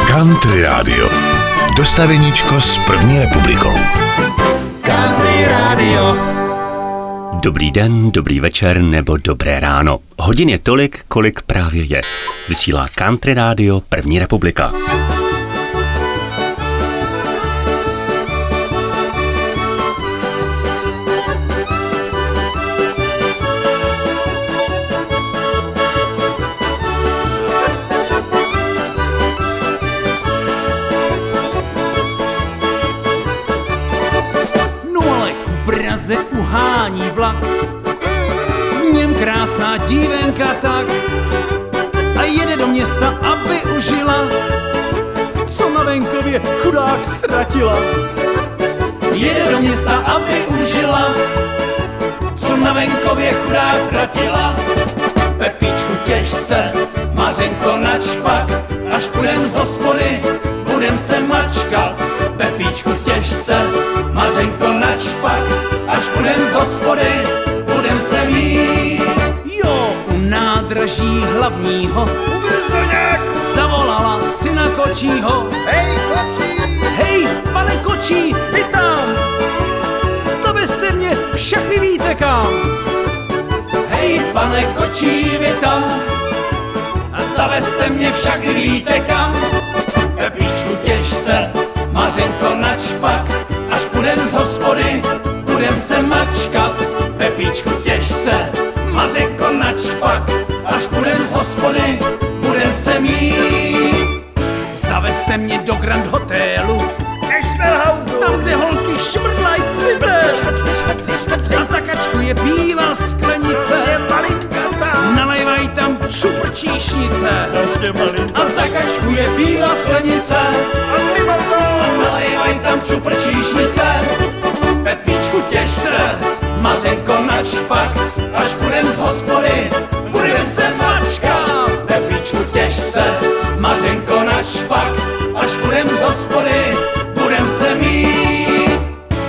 Country Radio. Dostaveníčko s první republikou. Country Radio. Dobrý den, dobrý večer nebo dobré ráno. Hodin je tolik, kolik právě je. Vysílá Country Radio První republika. Praze uhání vlak, v něm krásná dívenka tak a jede do města, aby užila, co na venkově chudák ztratila. Jede do města, aby užila, co na venkově chudák ztratila. Pepíčku, těš se, Mařenko načpak, až půjdem z hospody, budem se mačkat. Pepíčku, těš se, Mařenko načpak, až půjdem z hospody, budem se mít. Jo, u nádraží hlavního zavolala syna kočího. Hej, kočí! Hej, pane kočí, vy tam! Zavezte mě, však vy víte kam. Hej, pane kočí, vy tam! A zavezte mě, však vy víte kam. Pepíčku, těš se, Mařenko načpak, až půjdem z hospody, budem se mačkat. Pepíčku, těš se, Mařenko načpak, až půjdem z hospody, budem se mít. Zavezte mě do Grand Hotelu, tam, kde holky šmrdlaj citel. A za kačku je bílá sklenice, nalejvaj tam čupr číšnice. A za kačku je bílá sklenice, a nalejvaj tam čupr číšnice. Pepíčku, těš se, Mařenko načpak, až půjdem z hospody, budeme se mačkat. Pepíčku, těš se, Mařenko načpak, až půjdem z hospody, budem se mít.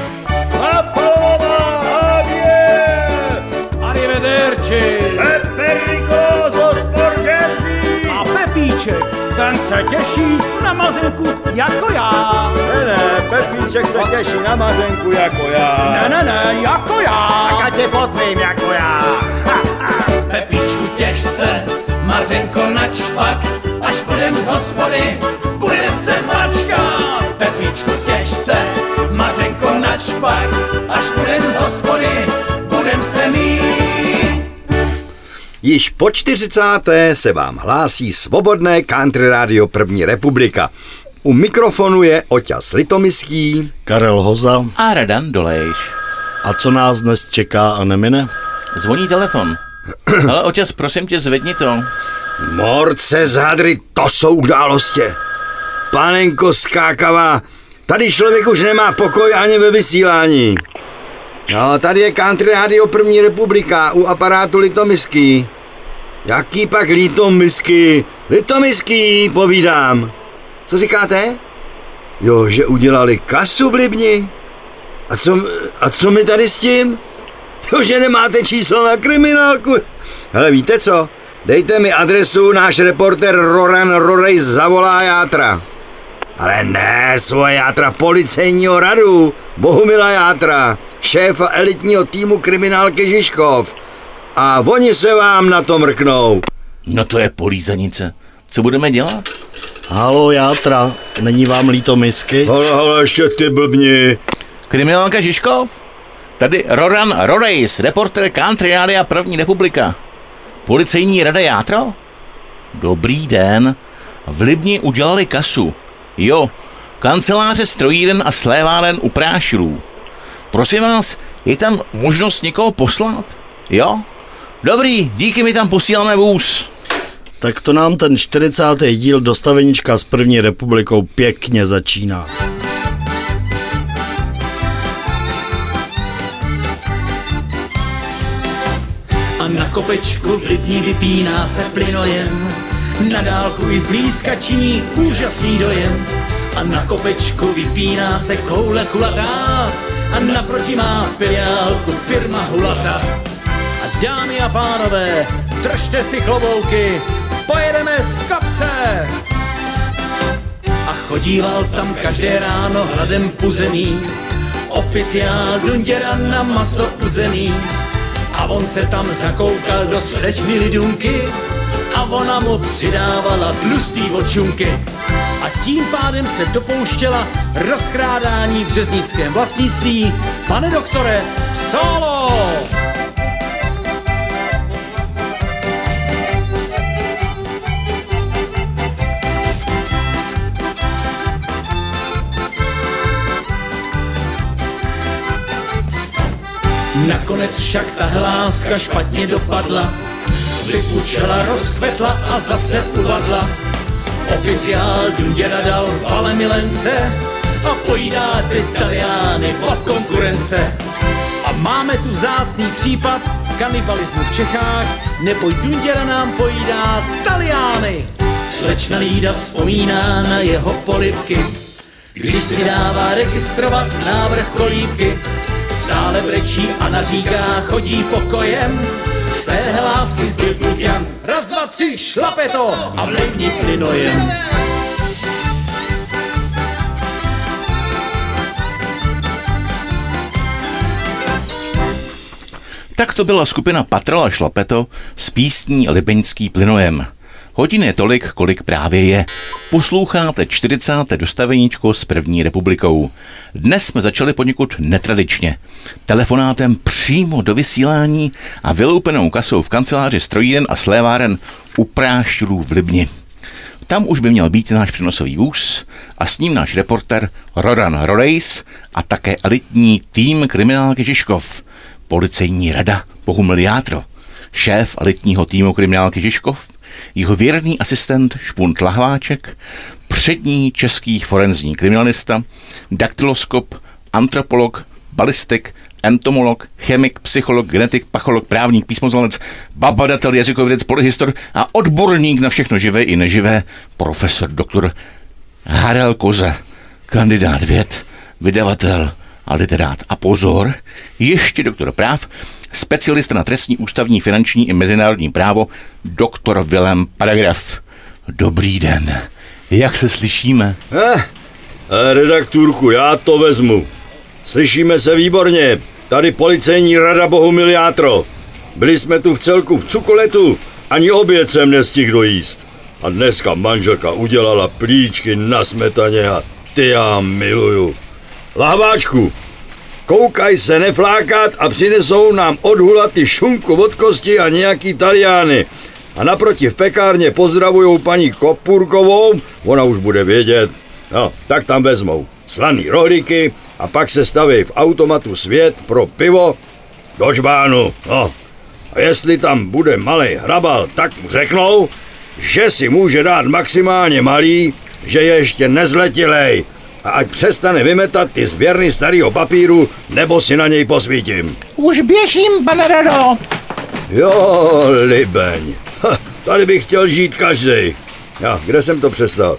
Papalová Havě! Arrivederci! Pepericoso sporgerzi! A Pepíček, ten se těší na Mařenku jako já. Ne, Pepíček se těší na Mařenku jako já. Ne, jako já. Tak ať je potvím jako já. Pepíčku, těš se, Mařenko načpak, až budem z hospody, budem se mačkat. Pepíčku, těš se, Mařenko načpak, až budem z hospody, budem se mít. Již po 40. se vám hlásí svobodné Country Radio První republika. U mikrofonu je Oťas Litomyský, Karel Hoza a Radan Dolejš. A co nás dnes čeká a nemine? Zvoní telefon. Ale Oťas, prosím tě, zvedni to. Morce zádry, to jsou události. Panenko skákavá, tady člověk už nemá pokoj ani ve vysílání. No, tady je Country Radio První republika u aparátu Litomyský. Jaký pak Litomyský? Litomyský, povídám. Co říkáte? Jo, že udělali kasu v Libni? A co mi tady s tím? Jo, že nemáte číslo na kriminálku? Hele, víte co? Dejte mi adresu, náš reporter Roran Rorej zavolá játra. Ale ne svoje játra, policejního radu, Bohumila Játra, šéfa elitního týmu kriminálky Žižkov. A oni se vám na to mrknou. No to je polízanice. Co budeme dělat? Halo, Játra, není vám líto misky? Hele, ještě ty blbni. Kriminálka Žižkov? Tady Roran Rorejs, reporter Country Rádia První republika. Policejní rada Játro? Dobrý den. V Libni udělali kasu. Jo, kanceláře, strojíren a sléváren u prášilů. Prosím vás, je tam možnost někoho poslat? Jo? Dobrý, díky, mi tam posíláme vůz. Tak to nám ten 40. díl Dostaveníčka s První republikou pěkně začíná. A na kopečku v Libni vypíná se plynojem, na dálku i zblízka činí úžasný dojem. A na kopečku vypíná se koule kulatá, a naproti má filiálku firma Hulata. A dámy a pánové, držte si klobouky, pojedeme z kopce! díval tam každé ráno hladem puzený, oficiál Dunděra na maso uzený. A on se tam zakoukal do slečny Lidunky a ona mu přidávala tlustý očunky. A tím pádem se dopouštěla rozkrádání v řeznickém vlastnictví. Pane doktore, solo! Nakonec však ta hláska špatně dopadla, vypučela, rozkvetla a zase uvadla. Oficiál Dunděra dal vale milence a pojídá Italiány od konkurence. A máme tu vzácný případ kanibalismu v Čechách, neboť Dunděra nám pojídá Taliány. Slečna Lída vzpomíná na jeho polibky, když si dává registrovat návrh kolíbky. Stále brečí a naříká, chodí pokojem, z té lásky zbyl kluděn. Raz, dva, tři, šlape to a vlivni plynojem. Tak to byla skupina Patrol a Šlapeto s písní Libeňský plynojem. Hodin je tolik, kolik právě je. Posloucháte 40. dostaveníčko s první republikou. Dnes jsme začali poněkud netradičně. Telefonátem přímo do vysílání a vyloupenou kasou v kanceláři Strojíren a sléváren u Prášilů v Libni. Tam už by měl být náš přenosový vůz a s ním náš reporter Roran Rorejs a také elitní tým kriminálky Žižkov, policejní rada Bohumil Játro, šéf elitního týmu kriminálky Žižkov, jeho věrný asistent Špunt Lahváček, přední český forenzní kriminalista, daktyloskop, antropolog, balistik, entomolog, chemik, psycholog, genetik, pacholog, právník, písmoznalec, badatel, jazykovědec, polyhistor a odborník na všechno živé i neživé, profesor doktor Harel Koza, kandidát věd, vydavatel a literát. A pozor, ještě doktor práv, specialista na trestní, ústavní, finanční i mezinárodní právo, doktor Vilém Paragraf. Dobrý den, jak se slyšíme? Redakturku, já to vezmu. Slyšíme se výborně. Tady policejní rada Bohumil Játro. Byli jsme tu v celku v cukoletu, ani oběd jsem nestihl dojíst. A dneska manželka udělala plíčky na smetaně a ty já miluju. Lahváčku, koukaj se neflákat a přinesou nám odhulaty šunku od kosti a nějaký Taliány. A naproti v pekárně pozdravujou paní Kopůrkovou, ona už bude vědět. No, tak tam vezmou slaný rohlíky a pak se staví v automatu Svět pro pivo do žbánu. No, a jestli tam bude malej hrabal, tak mu řeknou, že si může dát maximálně malý, že je ještě nezletilej. A ať přestane vymetat ty sběrny starého papíru, nebo si na něj posvítím. Už běžím, pane Rado. Jo, Libeň. Tady bych chtěl žít každej. Ja, kde jsem to přestal?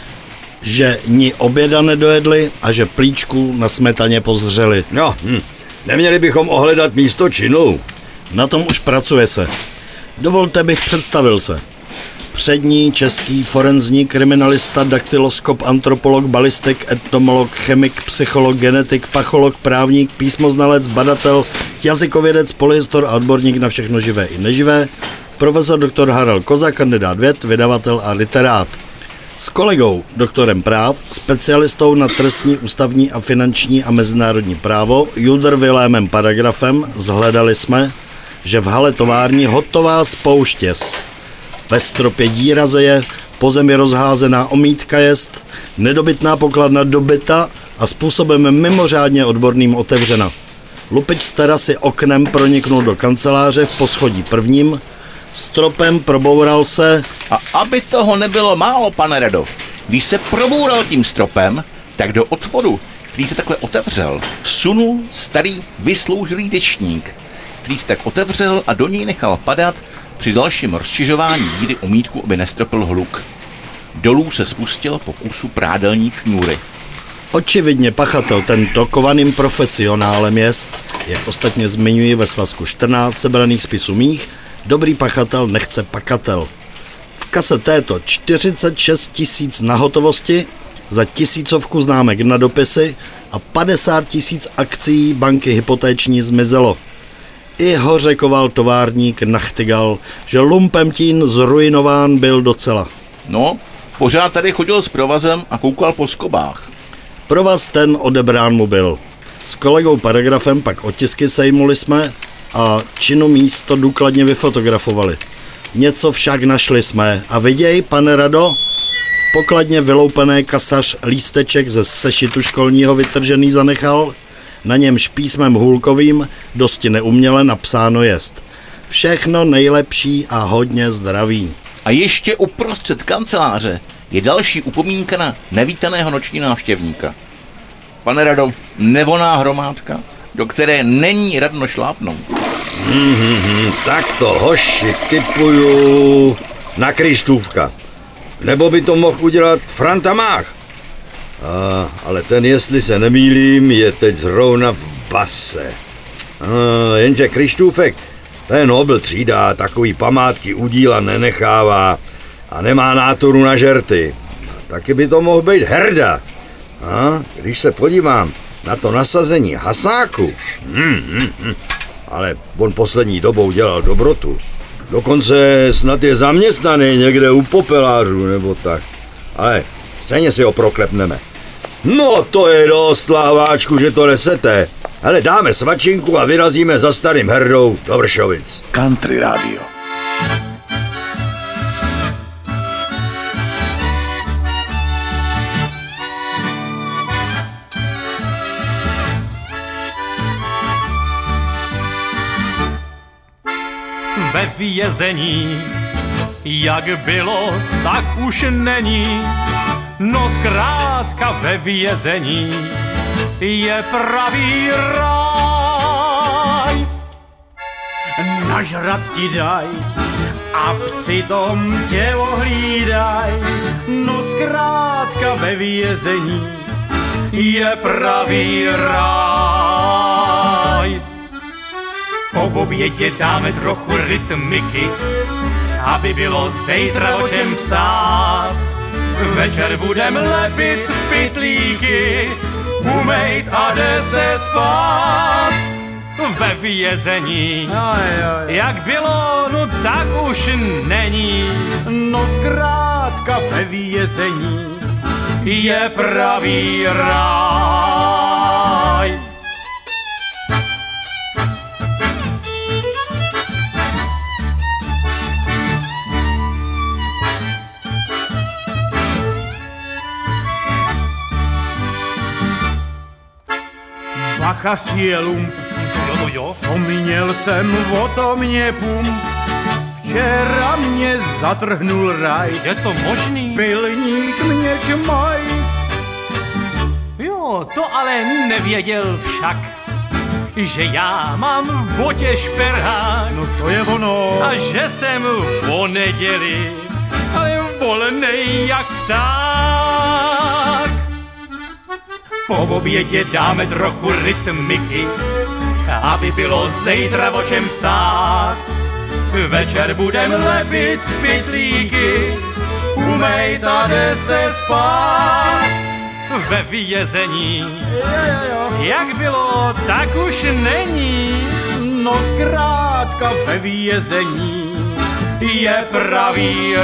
Že ni oběda nedojedli a že plíčku na smetaně pozřeli. No, neměli bychom ohledat místo činu. Na tom už pracuje se. Dovolte, bych představil se. Přední český forenzní kriminalista, daktyloskop, antropolog, balistik, entomolog, chemik, psycholog, genetik, pacholog, právník, písmoznalec, badatel, jazykovědec, polyhistor a odborník na všechno živé i neživé, profesor doktor Harel Koza, kandidát věd, vydavatel a literát. S kolegou, doktorem práv, specialistou na trestní, ústavní a finanční a mezinárodní právo, Judr Vilémem Paragrafem, zhledali jsme, že v hale tovární hotová spoušť jest. Ve stropě díra zeje, po zemi rozházená omítka jest, nedobytná pokladna dobyta a způsobem mimořádně odborným otevřena. Lupič z terasy oknem proniknul do kanceláře v poschodí prvním, stropem proboural se... A aby toho nebylo málo, pane Rado, když se proboural tím stropem, tak do otvoru, který se takhle otevřel, vsunul starý vysloužilý deštník, který se tak otevřel a do něj nechal padat při dalším rozčižování díry omítku, aby nestropil hluk. Dolů se spustil po kusu prádelní šňůry. Očividně pachatel tento kovaným profesionálem jest, jak ostatně zmiňuji ve svazku 14 sebraných spisů mých, dobrý pachatel nechce pakatel. V kase této 46 000 na hotovosti, za 1000 známek na dopisy a 50 000 akcií banky hypotéční zmizelo. I hořekoval továrník Nachtigal, že lumpemtín zruinován byl docela. No, pořád tady chodil s provazem a koukal po skobách. Provaz ten odebrán mu byl. S kolegou Paragrafem pak otisky sejmuli jsme a činu místo důkladně vyfotografovali. Něco však našli jsme a viděj, pane Rado, v pokladně vyloupené kasař lísteček ze sešitu školního vytržený zanechal, na němž písmem hůlkovým dosti neuměle napsáno jest: všechno nejlepší a hodně zdraví. A ještě uprostřed kanceláře je další upomínka na nevítaného noční návštěvníka. Pane Rado, nevoná hromádka, do které není radno šlápnout. Tak to, hoši, typuju na Krištůvka. Nebo by to mohl udělat Franta Mach. Ale ten, jestli se nemýlím, je teď zrovna v base. Jenže Krištůfek, ten Nobel třída, takový památky u díla nenechává a nemá nátoru na žerty. Taky by to mohl být Herda. Když se podívám na to nasazení Hasáku, ale on poslední dobou dělal dobrotu. Dokonce snad je zaměstnaný někde u popelářů nebo tak. Ale stejně si ho proklepneme. No to je dost, láváčku, že to nesete. Ale dáme svačinku a vyrazíme za starým Herdou do Vršovic. Country Radio. Ve vězení, jak bylo, tak už není. No zkrátka ve vězení je pravý ráj. Nažrat ti daj a přitom tě ohlídaj. No zkrátka ve vězení je pravý ráj. Po obědě dáme trochu rytmiky, aby bylo zítra o čem psát. Večer budem lepit pytlíky, umejt a jde se spát. Ve vězení, jak bylo, no tak už není. No zkrátka ve vězení je pravý ráj. Bachař je lump, co měl jsem, o to mě pum. Včera mě zatrhnul rajs. Je to možný? Pilník mě čmajs. Jo, to ale nevěděl však, že já mám v botě šperhák. No to je ono. A že jsem o neděli, ale volnej jak tak. Po obědě dáme trochu rytmiky, aby bylo zítra o čem psát. Večer budem lepit pytlíky, umejt a jde se spát. Ve vězení, jak bylo, tak už není. No zkrátka ve vězení je pravý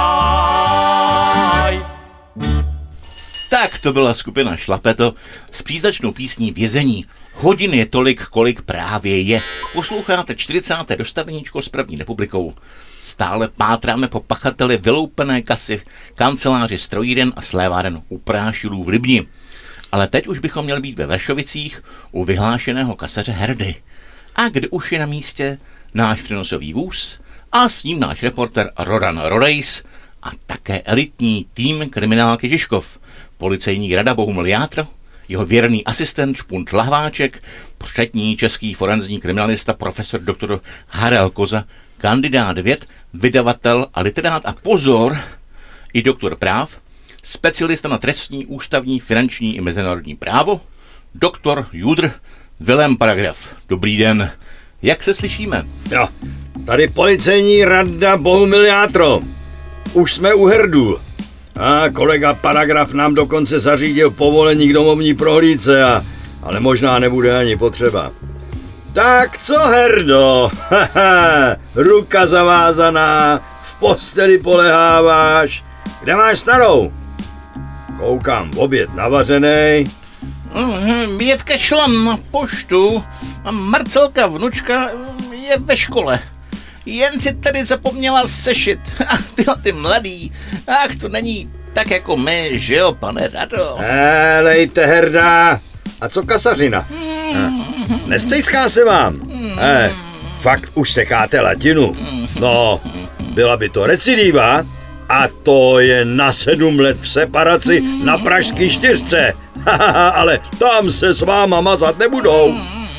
ráj. Tak to byla skupina Šlapeto s příznačnou písní Vězení. Hodin je tolik, kolik právě je. Posloucháte 40. dostaveníčko s první republikou. Stále pátráme po pachateli vyloupené kasy v kanceláři Strojíren a Sléváren u Prášilů v Libni. Ale teď už bychom měli být ve Vršovicích u vyhlášeného kasaře Herdy. A kde už je na místě náš přenosový vůz a s ním náš reporter Roran Rorejs a také elitní tým kriminálky Žižkov, policejní rada Bohumil Játro, jeho věrný asistent Špunt Lahváček, přední český forenzní kriminalista profesor dr. Harel Koza, kandidát věd, vydavatel a literát a pozor, i doktor práv, specialista na trestní, ústavní, finanční i mezinárodní právo, doktor Judr Vilém Paragraf. Dobrý den, jak se slyšíme? Jo, tady policejní rada Bohumil Játro. Už jsme u Herdů. A kolega Paragraf nám dokonce zařídil povolení k domovní prohlídce, ale možná nebude ani potřeba. Tak co, Herdo? Ruka zavázaná, v posteli poleháváš. Kde máš starou? Koukám, oběd navařenej. Bětka šla na poštu a Marcelka vnučka je ve škole. Jen si tady zapomněla sešit. Ach, ty mladý. Ach, to není tak jako my, že jo, pane Rado? Lejte, Herda. A co kasařina? Nestejská se vám? Fakt už sekáte latinu. No, byla by to recidiva. A to je na 7 let v separaci na Pražský 4. Ale tam se s váma mazat nebudou.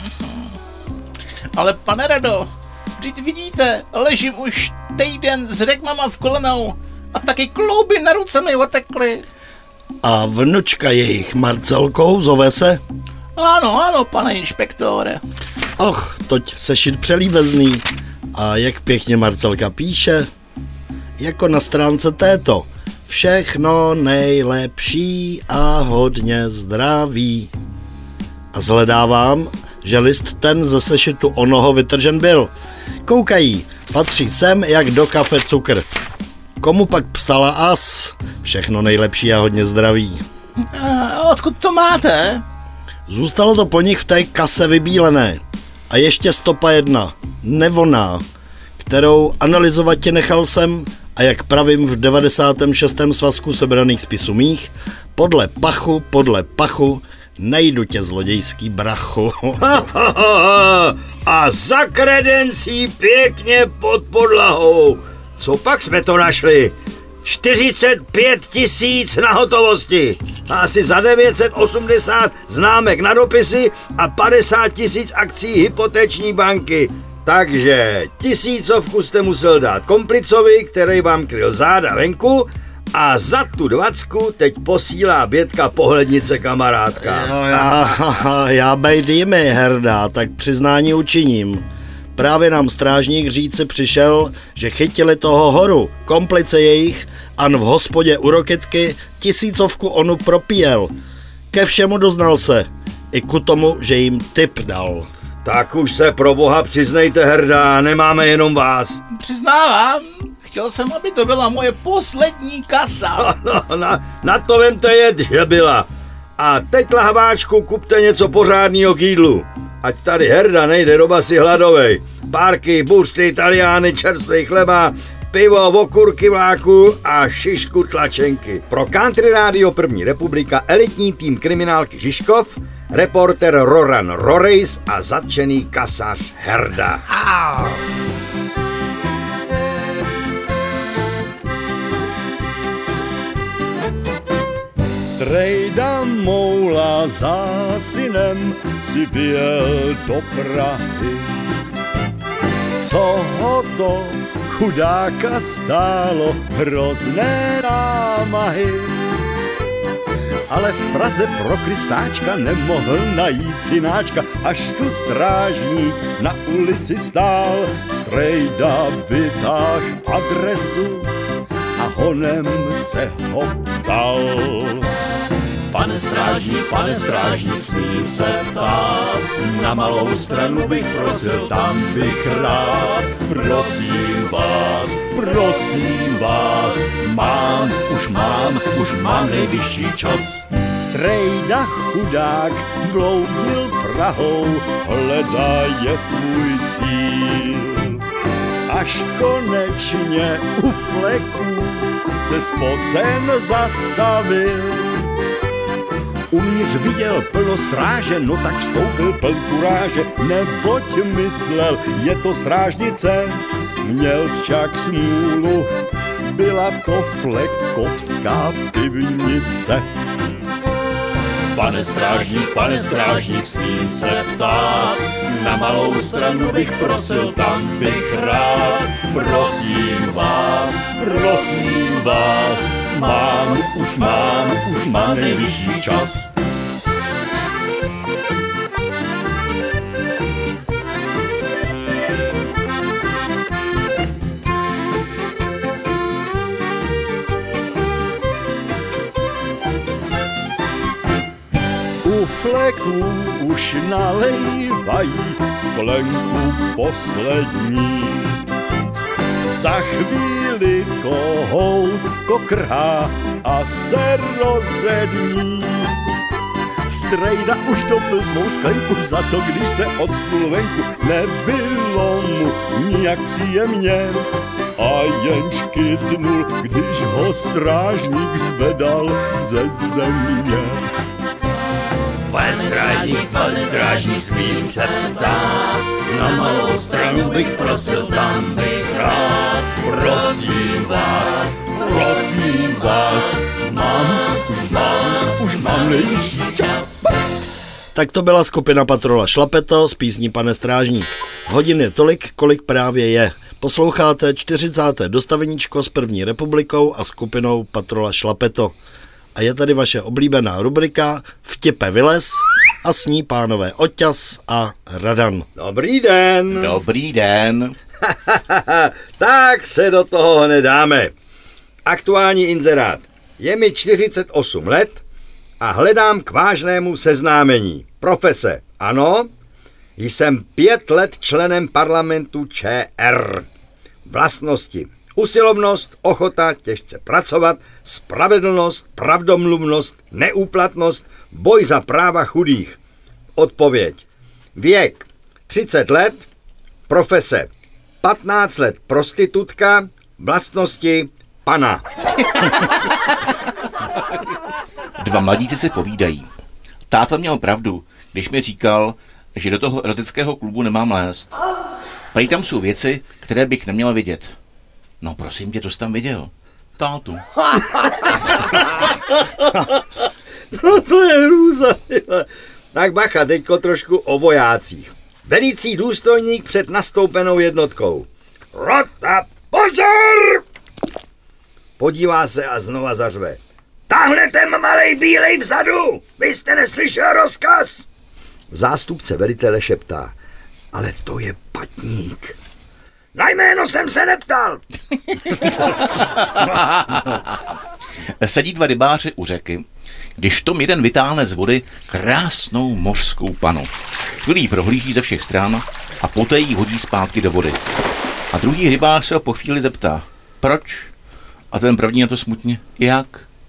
Ale pane Rado, vždyť vidíte, ležím už týden s rekmama v kolenou a taky klouby na ruce mi otekly. A vnučka jejich Marcelkou zove se? Ano, pane inspektore. Och, toť sešit přelíbezný. A jak pěkně Marcelka píše? Jako na stránce této. Všechno nejlepší a hodně zdraví. A zhledávám, že list ten ze sešitu onoho vytržen byl. Koukají, patří sem jak do kafe cukr. Komu pak psala as? Všechno nejlepší a hodně zdraví. Odkud to máte? Zůstalo to po nich v té kase vybílené. A ještě stopa jedna, nevoná, kterou analyzovat tě nechal jsem a jak pravím v 96. svazku sebraných spisů mých, podle pachu, najdu tě zlodějský brachu. A za kredencí pěkně pod podlahou. Co pak jsme to našli? 45 000 na hotovosti. A asi za 980 známek na dopisy a 50 000 akcí hypoteční banky. Takže 1000 jste musel dát komplicovi, který vám kryl záda venku, a za tu 20 teď posílá Bětka pohlednice kamarádka. Já bejt jimi, Herda, tak přiznání učiním. Právě nám strážník říci přišel, že chytili toho horu, komplice jejich, an v hospodě u Rokitky 1000 onu propíjel. Ke všemu doznal se, i ku tomu, že jim tip dal. Tak už se pro boha přiznejte, Herda, nemáme jenom vás. Přiznávám, chtěl jsem, aby to byla moje poslední kasa. Na to vemte jet, že byla. A teď lahváčku kupte něco pořádného k jídlu. Ať tady Herda nejde do basy hladovej. Párky, buřty, Italiány, čerstvý chleba, pivo, okurky vláku a šišku tlačenky. Pro Country Radio První republika elitní tým kriminálky Žižkov, reporter Roran Rorejs a zatčený kasař Herda. Strejda Moula za synem si vyjel do Prahy. Co ho to chudáka stálo hrozné námahy. Ale v Praze pro Krystáčka nemohl najít synáčka, až tu strážník na ulici stál. Strejda vytáh adresu a honem se ho ptal. Pane strážník, smím se ptát, na Malou Stranu bych prosil, tam bych rád. Prosím vás, už mám nejvyšší čas. Strejda chudák bloudil Prahou, hledaje svůj cíl. Až konečně u fleku se spocen zastavil. Uvnitř viděl plno stráže, no tak vstoupil pln kuráže, neboť myslel, je to strážnice. Měl však smůlu, byla to flekovská pivnice. Pane strážník, smím se ptát, na Malou Stranu bych prosil, tam bych rád. Prosím vás, už mám nejvyšší čas. šufleku už nalejvají sklenku poslední. Za chvíli kohout kokrhá a se rozední. Strejda už dopil svou sklenku za to, když se odstnul venku, nebylo mu nijak příjemně. A jen škytnul, když ho strážník zvedal ze země. Pan strážník smím se ptá, na Malou Stranu bych prosil, tam bych rád. Prosím vás, už mám nejvyšší čas. Tak to byla skupina Patrola Šlapeto s písní Pane strážník. Hodin je tolik, kolik právě je. Posloucháte 40. dostaveníčko s první republikou a skupinou Patrola Šlapeto. A je tady vaše oblíbená rubrika Vtipe vylez a s ní pánové Oťas a Radan. Dobrý den. Dobrý den. Tak se do toho nedáme. Aktuální inzerát. Je mi 48 let a hledám k vážnému seznámení. Profese. Ano, jsem 5 let členem parlamentu ČR. Vlastnosti. Usilovnost, ochota těžce pracovat, spravedlnost, pravdomluvnost, neúplatnost, boj za práva chudých. Odpověď. Věk 30 let, profese 15 let prostitutka, vlastnosti pana. Dva mladíci si povídají. Táta měl pravdu, když mi říkal, že do toho erotického klubu nemám lézt. Prý tam jsou věci, které bych neměl vidět. No prosím tě, to jsi tam viděl. Tátu. No to je hrůza. Tak bacha, teďko trošku o vojácích. Velící důstojník před nastoupenou jednotkou. Rota, pozor! Podívá se a znova zařve. Tahle ten malej bílej vzadu! Vy jste neslyšel rozkaz? Zástupce velitele šeptá. Ale to je patník. Na jméno jsem se neptal. Sedí dva rybáři u řeky, když v tom jeden vytáhne z vody krásnou mořskou panu. Chvíli ji prohlíží ze všech stran a poté ji hodí zpátky do vody. A druhý rybář se ho po chvíli zeptá, proč? A ten první na to smutně, jak?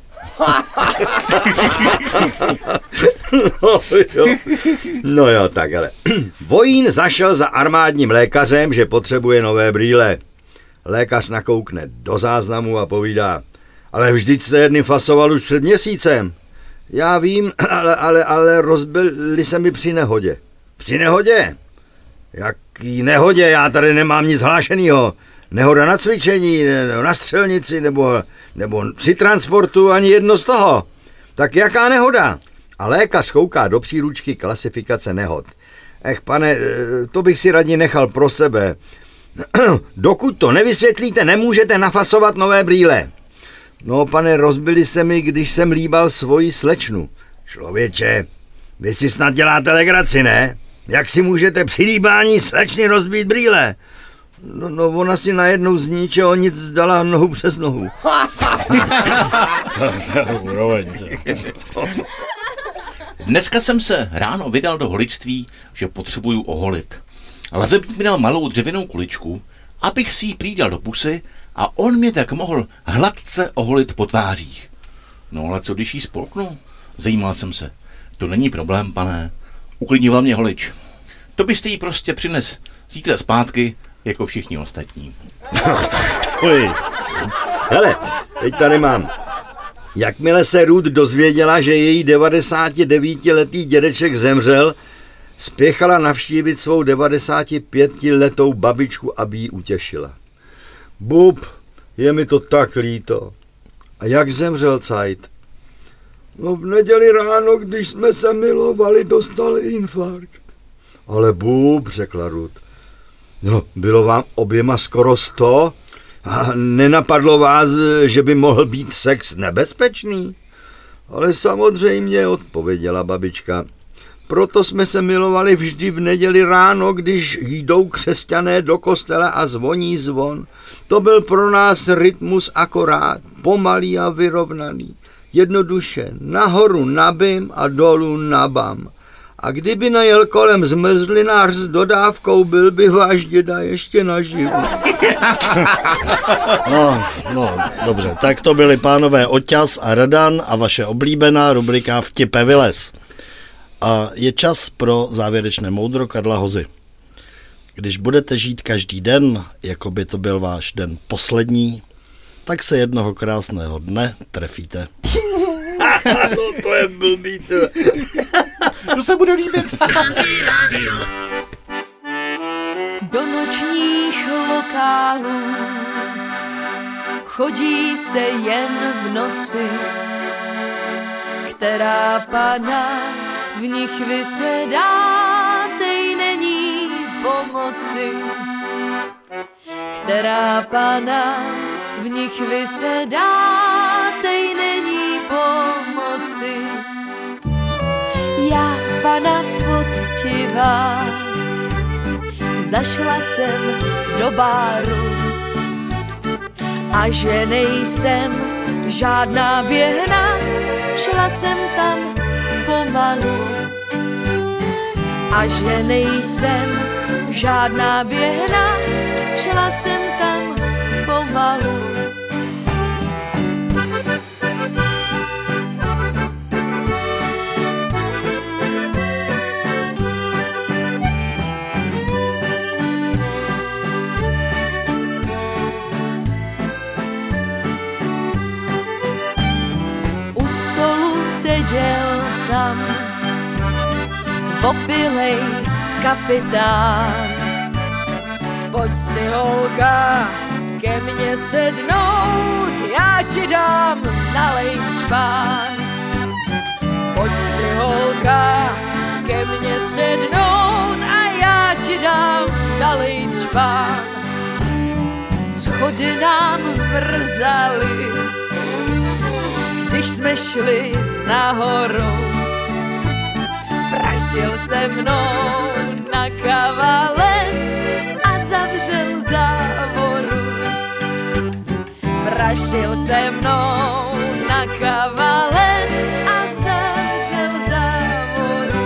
No jo, tak ale. Vojín zašel za armádním lékařem, že potřebuje nové brýle. Lékař nakoukne do záznamu a povídá, ale vždyť jste jedny fasoval už před měsícem. Já vím, ale rozbili se mi při nehodě. Při nehodě? Jaký nehodě? Já tady nemám nic hlášenýho. Nehoda na cvičení, na střelnici, nebo při transportu, ani jedno z toho. Tak jaká nehoda? A lékař kouká do příručky klasifikace nehod. Pane, to bych si raději nechal pro sebe. Dokud to nevysvětlíte, nemůžete nafasovat nové brýle. No, pane, rozbili se mi, když jsem líbal svoji slečnu. Člověče, vy si snad děláte legraci, ne? Jak si můžete při líbání slečny rozbít brýle? No, ona si najednou z ničeho nic dala nohu přes nohu. Dneska jsem se ráno vydal do holičství, že potřebuju oholit. Lazebník mi dal malou dřevěnou kuličku, abych si ji prý dal do pusy a on mě tak mohl hladce oholit po tvářích. No ale co když jí spolknu? Zajímal jsem se. To není problém, pane. Uklidnil mě holič. To byste jí prostě přines zítra zpátky, jako všichni ostatní. Hele, teď tady mám. Jakmile se Ruth dozvěděla, že její 99letý dědeček zemřel, spěchala navštívit svou 95letou babičku, aby ji utěšila. Bub, je mi to tak líto. A jak zemřel cajt? No v neděli ráno, když jsme se milovali, dostal infarkt. Ale bub, řekla Ruth. No, bylo vám oběma skoro 100? A nenapadlo vás, že by mohl být sex nebezpečný? Ale samozřejmě, odpověděla babička. Proto jsme se milovali vždy v neděli ráno, když jdou křesťané do kostela a zvoní zvon. To byl pro nás rytmus akorát, pomalý a vyrovnaný. jednoduše nahoru nabím a dolů nabám. A kdyby najel kolem zmrzlinář s dodávkou, byl by váš děda ještě naživu. No, dobře, tak to byli pánové Oťas a Radan a vaše oblíbená rubrika Vtipe vylez. A je čas pro závěrečné moudro Karla Hozy. Když budete žít každý den, jako by to byl váš den poslední, tak se jednoho krásného dne trefíte. No to je blbý, to. To se bude líbit. Do nočních lokálů chodí se jen v noci, která pana v nich vysedá, tej není pomoci. Která pana v nich vysedá, tej není pomoci. Já, pana poctivá, zašla jsem do báru a že nejsem žádná běhna, šla jsem tam pomalu. A že nejsem žádná běhna, šla jsem tam pomalu. Seděl tam opilej kapitán. Pojď si, holka, ke mně sednout, já ti dám nalejt čpán. Pojď si, holka, ke mně sednout a já ti dám nalejt čpán. Schody nám vrzaly, když jsme šli nahoru. Praštil se mnou na kavalec a zavřel závoru. Praštil se mnou na kavalec a zavřel závoru.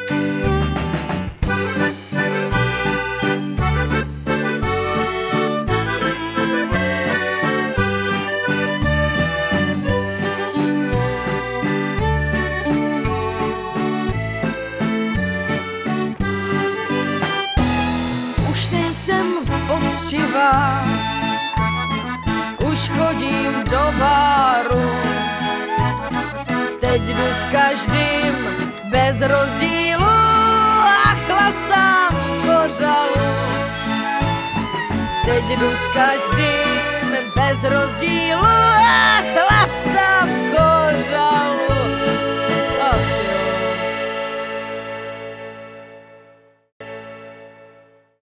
Už nejsem poctivá, už chodím do báru. Teď jdu s každým bez rozdílu a chlastám kořalu. Teď jdu s každým bez rozdílu